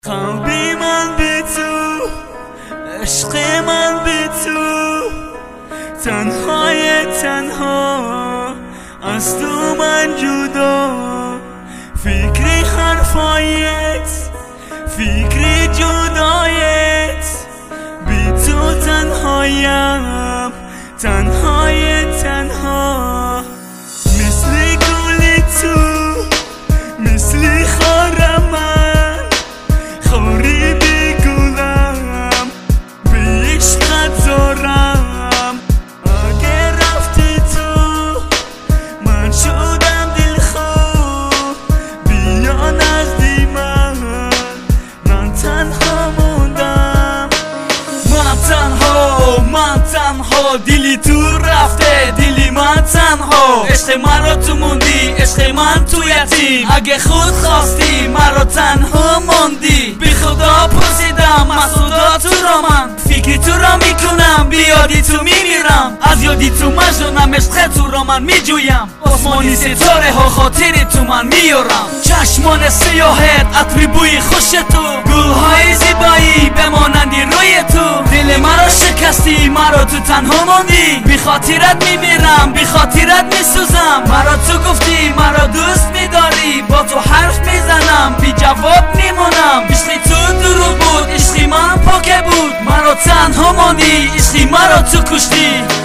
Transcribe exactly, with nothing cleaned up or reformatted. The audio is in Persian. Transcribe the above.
قلبی من به تو، عشق من به تو، تنهای تنها از تو من جدا. فکری حرفایت، فکری جدایت، بی تو تنهایم، تنهای تنها. مثل گل تو، مثل خار من، خوری بی گلم، به عشقت دارم. اگه رفتی تو، من شدم دلخور. بیا نزدی من، من تنها موندم. من تنها، من تنها، دلی تو رفته، دلی من تنها. عشق من رو تو موندی، عشق من تو یتیم. اگه خود خواستی مرا تنها موندی. بی خدا پرسیدم مسودا تو را من، فکری تو را میکنم، بیادی تو میمیرم. از یادی تو مجنونم، عشق تو را من میجویم. آسمانی ستاره ها خاطر تو من میارم. چشمان سیاهت، عطر بوی خوش تو، گلهای زیبایی بمانندی روی تو. دل مرا شکستی، مرا تو تنها موندی. بی خاطرت میمیرم، بی خاطرت میسوزم. مرا تو گفتی مرا دوست میداری، با تو حرف میزنم، بی جواب میمونم. عشقی تو دروغ بود، عشقی من پاکه بود. مرا تنها ماندی، عشقی مرا تو کشتی.